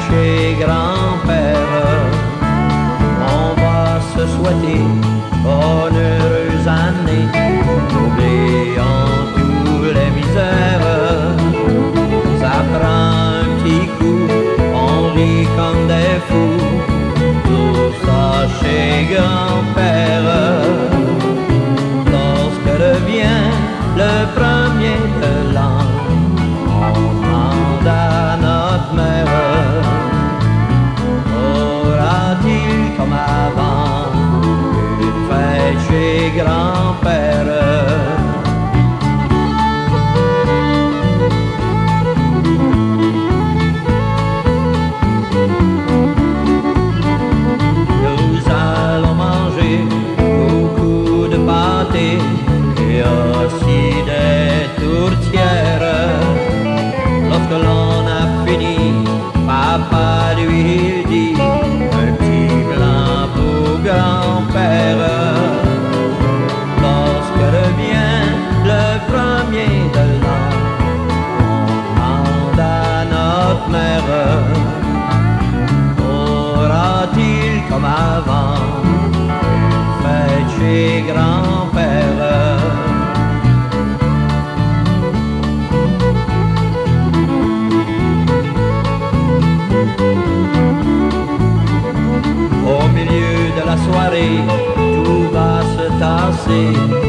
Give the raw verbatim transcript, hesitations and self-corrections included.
chez grand-père. On va se souhaiter bonne heureuse année, oubliant toutes les misères. Ça prend un petit coup, on rit comme des fous, tout ça chez grand-père. Lorsque revient le premier de l'an, on demande à notre mère: aura-t-il comme avant une fête chez grand-père? Nous allons manger beaucoup de pâté et aussi des tourtières. Lorsque l'on a fini, papa lui dit: un petit blanc pour grand-père. Lorsque revient le premier de l'an, on demande à notre mère: aura-t-il comme avant une fête chez grand-père? Au milieu de la soirée, tout va se tasser.